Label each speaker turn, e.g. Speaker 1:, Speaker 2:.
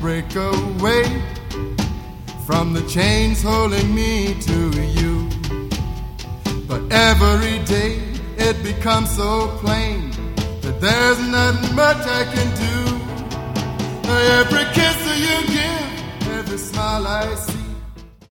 Speaker 1: break away from the chains holding me to you. But every day it becomes so plain that there's nothing much I can do. Every kiss that you give, every smile I see,